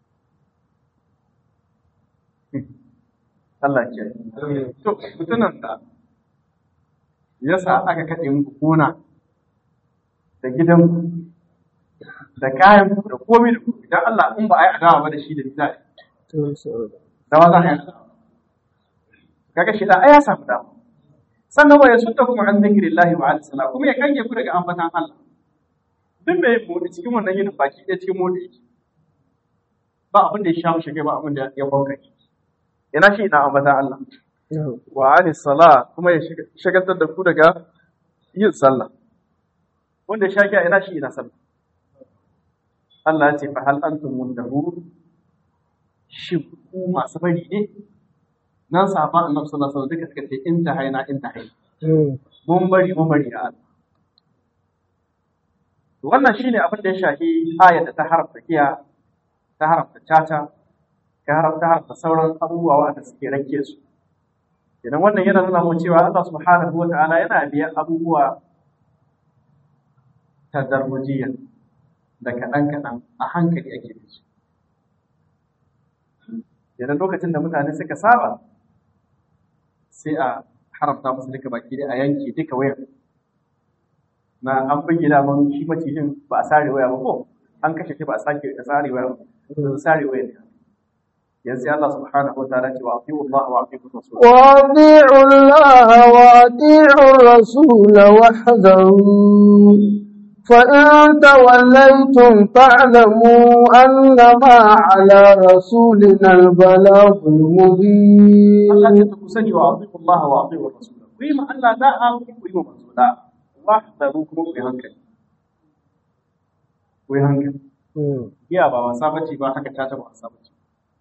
S1: Allah ke to mutunan da yasa aka kaɗe muku gona da gidan da kayan da komai da komai idan Allah in ba a yi adawa ba da shi da bisa da wa za a yi kaga shi da ai ya samu dama sannan wa yasuddakum an dhikrillahi wa an salat kuma ya kange ku daga ambatan Allah duk mai mu cikin wannan yin baki da cikin mota yake ba abin da ya sha shige ba abin da ya bauka ina shi ina ambatan Allah wa an salat kuma ya shagaltar da ku daga yin sallah wanda ya shaki ina shi ina sallah Allah ya ce fa hal antum muntahun shi ku masu bari ne nan sahaban annabi sallallahu alaihi wasallam duka suka ce intahaina mun bari da Allah wannan shine abin da ya shafi ayat da ta haramta giya ta haramta caca ta haramta sauran abubuwa wanda suke rake su idan wannan yana nuna mu cewa Allah subhanahu wataala yana biya abubuwa tadarrujiyan da kaɗan a hankali ake da su idan lokacin da mutane suka saba sai a haramta musu duka baki da a yanke duka wayar na an bin gida mun shi macijin ba a sare waya ba ko an kashe shi ba a sake a sare waya ba sare waya ne yanzu Allah subhanahu wa ta'ala ce wa atiu Allah wa atiu rasul
S2: wa atiu Allah wa atiu rasul wahdahu فإن توليتم فاعلموا أنما على رسولنا البلاغ المبين.
S1: الله تكسني وأطيعوا الله وأطيعوا الرسول. ويما ألا لا أملك ويما مسؤولا واحذروكم ويهنكل. يا بابا سابتي با haka ta taba sabaci.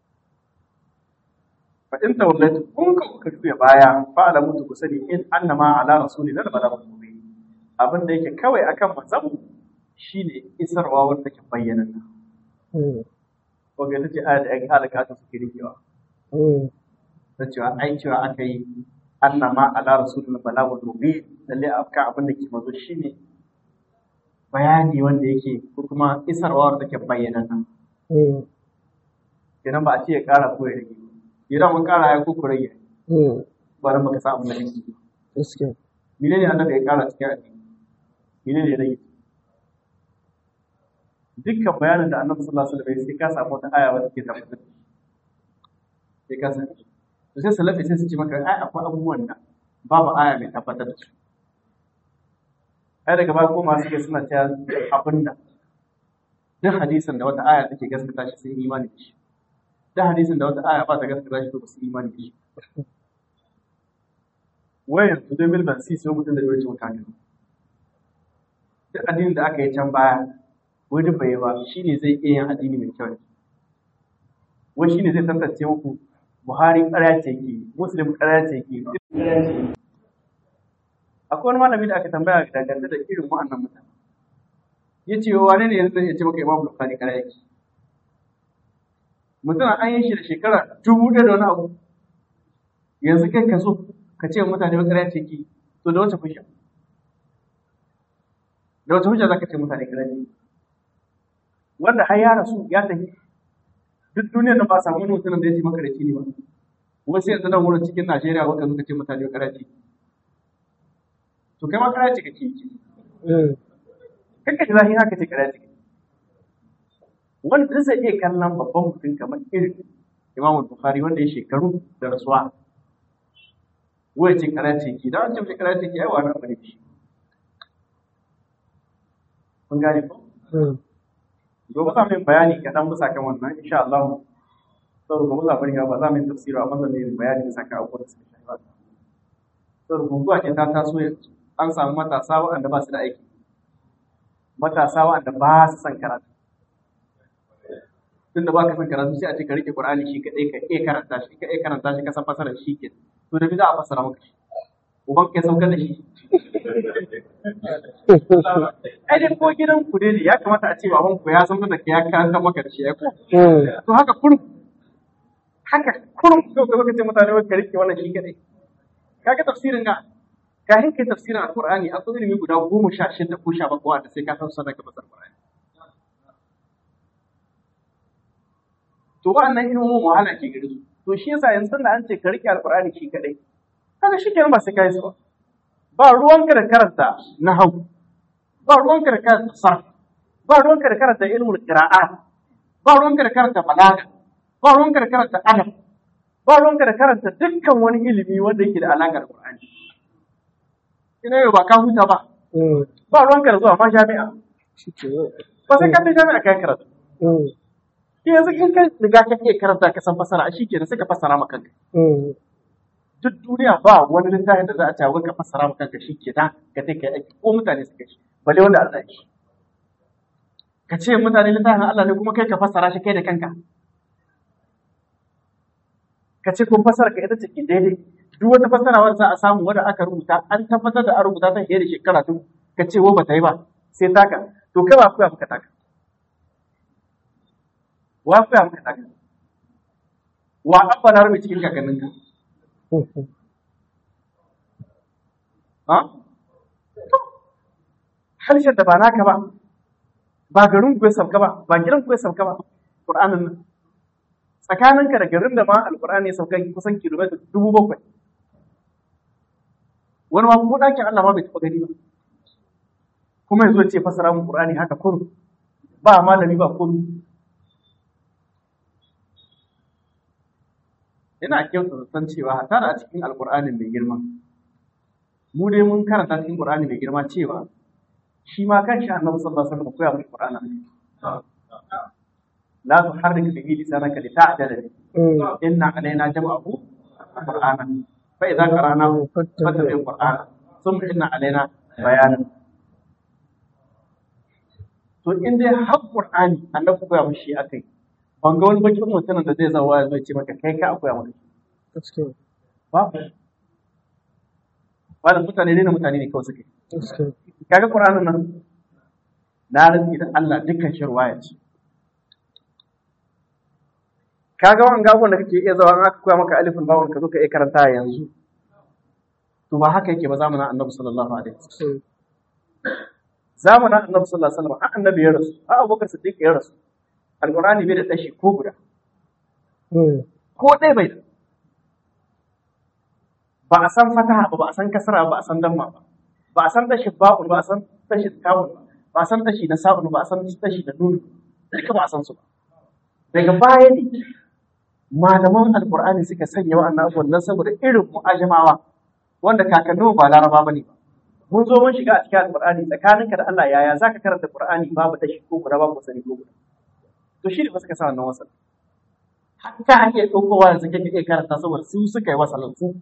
S1: Fa in tawallaytum kun ka kuya baya fa alamu kusani in annama ala rasulina al-balagh al-mubin. Abin da yake kawai akan manzanmu shi ne isarwa wanda take bayyana ta. Wanda ta ce ayat da ‘yan halaka ta suke rikewa. Ta cewa ai cewa aka yi annama ala rasulun balagul mubin lalle akan abin da ke mazo shi ne bayani wanda yake ko kuma isarwa wanda take bayyana ta. Kenan ba a ce ya kara ko ya rage. Idan mun kara ya ko ku rage. Ba dan baka sa abin da kake.
S2: Gaskiya.
S1: Mene ne annabi ya kara cikin addini? Mene ne rage? Dukkan bayanin da annabi sallallahu alaihi wasallam sai ka samu wata aya wanda ke tabbatar sai ka sani to sai salafi sai su ce maka ai akwai abubuwan da babu aya mai tabbatar da su ai daga baya ko masu ke suna cewa abinda duk hadisin da wata aya take gaskata shi sai imani da shi duk hadisin da wata aya ba ta gaskata shi to ba su imani da shi wayan su dai bilban si sai mutum da ya wuce mutane duk addinin da aka yi can baya wani bai ba shi ne zai iya yin addini mai kyau wai shi ne zai tantance muku Buhari ƙarya ce ki Muslim ƙarya ce ki akwai wani malami da aka tambaya dangane da irin wa'annan mutane ya ce wane ne yanzu ya ce maka Imam Bukhari ƙarya yake mutum an yi shi da shekara 1000 da wani abu yanzu kai ka so ka ce mutane ƙarya ce ki to da wace hujja za ka ce mutane ƙarya ce wanda har ya rasu ya tafi duk duniyar da ba samu wani mutumin da ya ce makaraci ne ba wasu yanzu nan wurin cikin Najeriya wanda suka ce mutane makaraci to kai makaraci kake yi kanka ji zahi haka ce makaraci wanda zai iya kallon babban mutum kamar irin Imam Bukhari wanda ya shekaru da rasuwa wai ce makaraci ki da wancan makaraci ki ai wani abu ne shi kun gane ko gobe za mu yi bayani kaɗan bisa kan wannan insha Allah saboda gobe za mu riga ba za mu yi tafsiri amma zan yi bayani bisa kan abubuwan da suka shafi ba saboda guguwa ce ta taso an samu matasa waɗanda ba su da aiki matasa waɗanda ba su son karatu tunda ba ka son karatu sai a ce ka rike Qur'ani shi kaɗai ka iya karanta shi ka iya karanta shi ka san fasarar shi ke to da bi za a fassara maka shi uban ka saukar da shi ai dai ko gidan ku dai ya kamata a ce baban ku ya san da ya karanta maka da shi ya ko to haka kurum to ka ce mutane wai ka rike wannan shi kadai kaga tafsirin ga kafin kai tafsirin alqur'ani akwai ilimi guda 16 ko 17 wanda sai ka san sadaka basar qur'ani to wannan ilimin wahala ke gare su to shi yasa yanzu da an ce ka rike alqur'ani shi kadai kaga shi kenan ba sai kai su ba ruwanka da karanta nahwu ba ruwanka da karanta sarf ba ruwanka da karanta ilmul qira'at ba ruwanka da karanta balaga ba ruwanka da karanta adab ba ruwanka da karanta dukkan wani ilimi wanda yake da alaƙa da Qur'ani ina yau ba ka huta ba ba ruwanka da zuwa ma jami'a ba sai ka je jami'a kai karatu yanzu in ka riga ka iya karanta ka san fasara shi kenan sai ka fasara maka kanka duk duniya ba wani littafin da za a ce wai ka fassara maka kanka shi ke da ka take kai aiki ko mutane suka ci balle wanda Allah ya ci ka ce mutane littafin Allah ne kuma kai ka fassara shi kai da kanka ka ce kun fassara ka ita ce ki daidai duk wata fassara wanda za a samu wanda aka rubuta an tabbatar da an rubuta ta fiye da shekara tun ka ce wa bata yi ba sai taka to kai ba kuya maka taka wa kuya maka taka wa abba na rubuta cikin kakanninka harshen da ba naka ba ba garin ku ya sauka ba ba gidan ku ya sauka ba Qur'anin nan tsakaninka da garin da ma alqur'ani ya sauka kusan kilomita 7,000 wani ma ko dakin Allah ma bai taɓa gani ba kuma yanzu ya ce fasara mu Qur'ani haka kun ba malami ba kun ina kyauta san cewa hatta da a cikin alqur'anin mai girma mu dai mun karanta cikin qur'ani mai girma cewa shi ma kanshi annabi sallallahu alaihi wasallam koya mu qur'ani la tuharrik bihi lisanaka lita'jala inna alaina jam'ahu qur'ana fa idza qara'nahu fattabi' qur'ana thumma inna alaina bayanan to in dai har qur'ani annabi koya mu shi akai ban ga wani bakin mutumin da zai zawa ya zo ce maka kai ka akwai maka ba wannan mutane ne kawai suke kaga Qur'anin nan na rantsi da Allah dukkan shi ruwaya ce kaga wannan gagon da kake iya zawa an aka koya maka alifin bawon ka zo ka iya karanta yanzu to ba haka yake ba zamanin Annabi sallallahu alaihi wasallam zamanin Annabi sallallahu alaihi wasallam annabi ya rasu Abubakar Siddiq ya rasu Alƙur'ani bai da ɗashi ko guda. Ko ɗaya bai da. Ba a san fataha ba, ba a san kasara ba, ba a san damma ba. Ba a san ɗashi ba'un ba, a san ɗashi kawun ba. Ba a san ɗashi na sa'un ba, a san ɗashi na nunu. Duka ba a san su ba. Daga baya ne malaman Alƙur'ani suka sanya wa'annan abubuwan nan saboda irin mu'ajamawa wanda kakanninmu ba Laraba ba ne ba. Mun zo mun shiga a cikin Alƙur'ani tsakaninka da Allah yaya za ka karanta Ƙur'ani babu ɗashi ko guda babu sani ko guda. To shi ne ba suka sa wannan wasan. Haka ake ɗaukowa yanzu kake iya karanta saboda su suka yi wasanin su.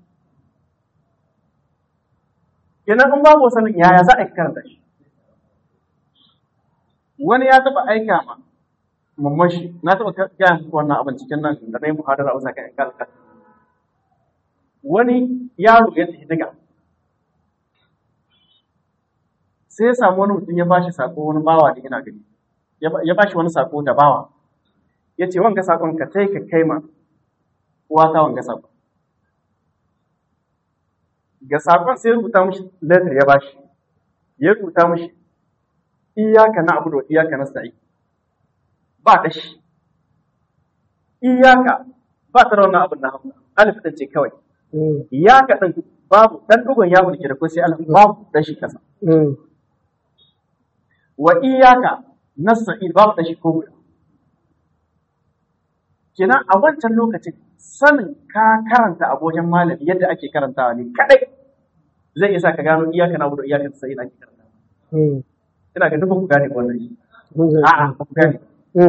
S1: Kenan in babu wasanin yaya za a yi karanta shi. Wani ya taɓa aika ma mamman shi, na taɓa gaya muku wannan abin cikin nan da na yi muhadara a wasu kan kalkal. Wani yaro ya tafi diga. Sai ya samu wani mutum ya bashi sako wani bawa da ina gani. Ya ba shi wani sako da bawa ya ce wanga sakon ka tai ka kai ma uwata wanga sakon ga sakon sai ya rubuta mishi letter ya rubuta mishi iyaka na abudu wa iyaka na sa'i ba da shi iyaka ba ta da wannan abin na hamza alif din ce kawai iyaka din babu dan dugon ya burke da ko sai alif babu da shi kasa wa iyaka nasta'in babu da shi ko guda kenan a wancan lokacin sanin ka karanta abokin malami yadda ake karantawa ne kadai zai isa ka gano iyaka na gudu iyaka nasta'in ake karantawa ina ga duk ku gane wannan a'a ku gane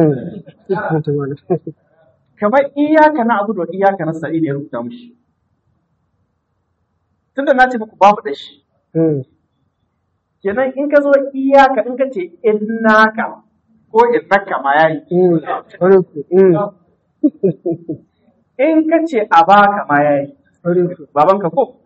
S1: kamar iyaka na abu da iyaka na sa'i ne ya rubuta mushi tunda na ce muku babu da shi kenan in ka zo iyaka in ka ce innaka ko innaka ma yayi in ka ce abaka ma yayi babanka ko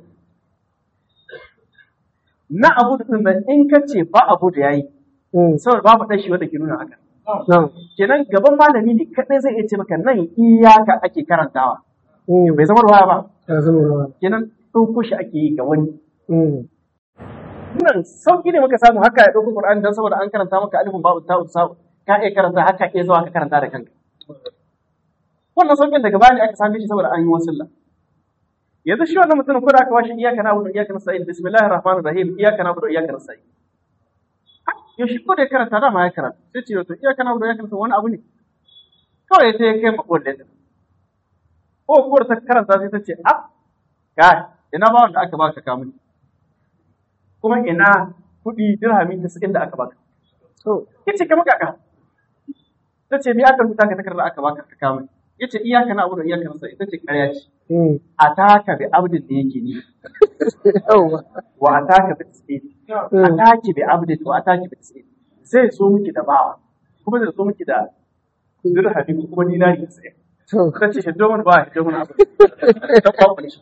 S1: na abu da in ka ce ba abu da yayi saboda babu da shi wanda ke nuna haka kenan gaban malami ne kadai zai iya ce maka nan iyaka ake karantawa bai zama ruwa ba kenan ɗauko shi ake yi ga wani nan sauki ne muka samu haka ya ɗauko Qur'ani dan saboda an karanta maka alifin babu ta'u sa'u ka iya karanta haka iya zuwa ka karanta da kanka wannan saukin daga baya ne aka same shi saboda an yi wasilla yanzu shi wannan mutum ko da aka bashi iyaka na abudu iyaka nasta'in bismillahir rahmanir rahim iyaka na abudu iyaka nasta'in yaushe ko da ya karanta da ma ya karanta sai ce to iyaka na abudu iyaka nasta'in wani abu ne kawai sai ya kai makon da ko ta karanta sai ta ce kai ina ba wanda aka baka kamun kuma ina kuɗi dirhami 90 da aka baka yace kamar kaka tace me aka rubuta ka takarda aka baka ka kamun yace iyaka na abudu iyaka nasta'in ita ce ƙarya ce ataka bi abdin da yake ni wa ataka bi tasbih ataki bi abdin wa ataki bi tasbih zai so miki da bawa kuma zai so miki da dirhami kuma dinari sai ta ce shi domin ba shi domin abu ta kwakwale shi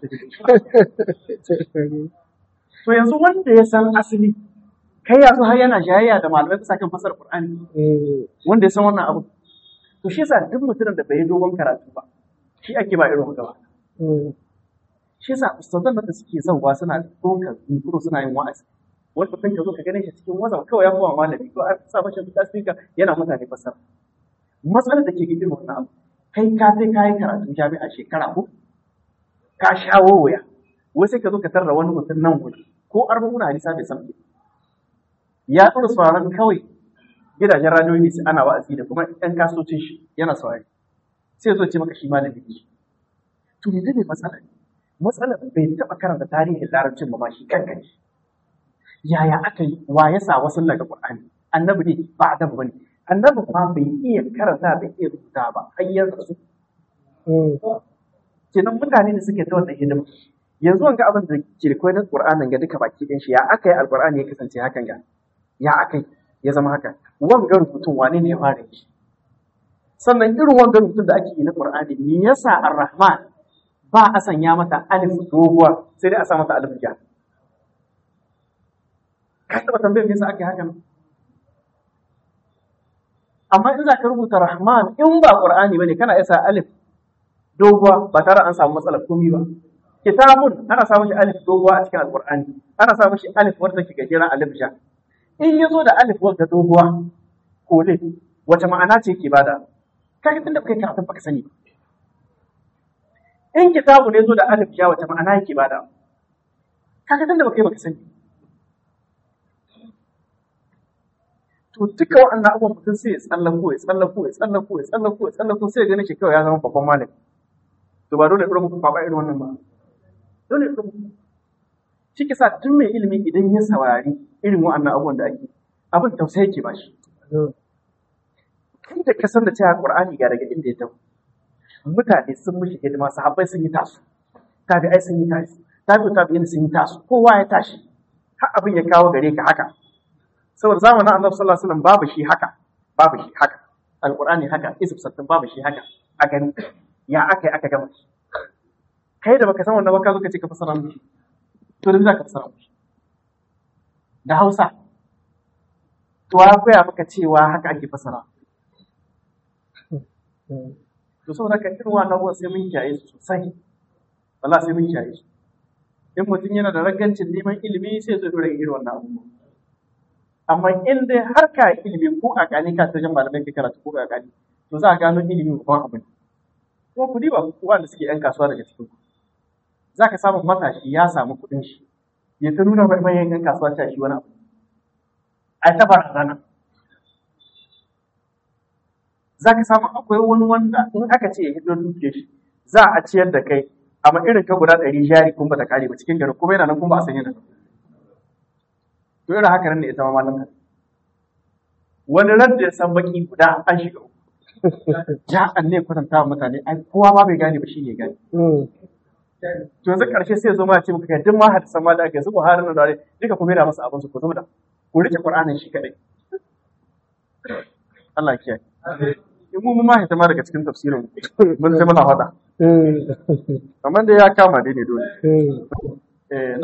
S1: to yanzu wanda ya san asali kai yanzu har yana jayayya da malamai bisa kan fasar Qur'ani wanda ya san wannan abu to shi yasa duk mutumin da bai yi dogon karatu ba shi ake ba irin haka ba shi yasa ustazan da suke zauwa suna dokar kuro suna yin wa'azi wanda mutum ka zo ka gane shi cikin wazan kawai ya kowa malami ko an sa mashi tasbika yana mutane fasara matsalar da ke gidan wannan abu kai ka sai ka yi karatun jami'a shekara ko ka shawo waya wai sai ka zo ka tarra wani mutum nan wuri ko arba'una hadisa bai san ya tsura sauraron kawai gidajen radiyoyi sai ana wa'azi da kuma ɗan kasocin shi yana saurari sai zo ce maka shi malami ne to me ne matsalar bai taɓa karanta tarihin larabcin ba shi kanka ne yaya aka yi wa ya sa wasu daga Qur'ani annabi ne ba adabu bane annabi ma bai iya karanta bai iya rubuta ba har yanzu su kenan mutane ne suke ta wannan hidima yanzu wanga abin da ke koyar da Qur'anin ga duka baki din shi ya aka yi alqur'ani ya kasance hakan ga ya aka ya zama haka wanga rubutun wane ne ya fara yi sannan irin wanga rubutun da ake yi na Qur'ani me yasa Ar-Rahman ba a sanya mata alif doguwa sai dai a sa mata alif ja ka taba tambayar me yasa ake hakan amma in za ka rubuta Rahman in ba Qur'ani bane kana isa alif doguwa ba tare an samu matsalar komai ba kitabun ana samu shi alif doguwa a cikin Al-Qur'ani ana samu shi alif wanda take gajera alif ja in yazo da alif wanda doguwa ko ne wace ma'ana ce yake bada kaga tunda kai karatun baka sani in kitabu ne zo da alif ja wace ma'ana yake bada kaga tunda baka sani to duka waɗannan abubuwan mutum sai ya tsallako sai ya gane shi kawai ya zama babban malami to ba dole irin mutum ba irin wannan ba dole irin shi ke sa tun mai ilimi idan ya saurari irin waɗannan abubuwan da ake abin tausayi ke ba shi kai da ka san da cewa Qur'ani ga daga inda ya tafi mutane sun mishi hidima sahabbai sun yi tasu tabi'ai sun yi tasu tabi'in sun yi tasu kowa ya tashi har abin ya kawo gare ka haka saboda zamanin Annabi sallallahu alaihi wasallam babu shi haka alqur'ani haka isuf sattin babu shi haka a gani ya aka gama shi kai da baka san wannan ba ka zo ka ce ka fasara mu to da zaka fasara mu da Hausa to ya koya maka cewa haka ake fasara to saboda ka irin wannan abubuwa sai mun kiyaye su sosai wallahi sai mun kiyaye su in mutum yana da ragancin neman ilimi sai zai dora irin wannan abubuwa amma in dai har ka ilimi ko a gani ka ta jan malamai ka karatu ko a gani to za a gano ilimi ba abu ne ko ku diba wanda suke yan kasuwa daga cikin ku za ka samu matashi ya samu kuɗin shi ya ta nuna mai manyan yan kasuwa ta shi wani abu a ta barazana za ka samu akwai wani wanda in aka ce ya hiddo duke shi za a ciyar da kai amma irin ka guda 100 jari kun ba ta kare ba cikin gari kuma yana nan kun ba a sanya da to irin haka nan ne ita ma malam wani ran da ya san baki guda an shiga ja'an ne kwatanta wa mutane ai kowa ma bai gane ba shi ne gane to yanzu karshe sai zo ma ce muka kai duk ma hadisan ma da aka yi su Buhari na dare duka kuma yana masa abin su ku zama da ku rike Qur'anin shi kadai Allah ya kiyaye in mu ma hita ma daga cikin tafsirin mun ce muna fada kamar da ya kama dai ne dole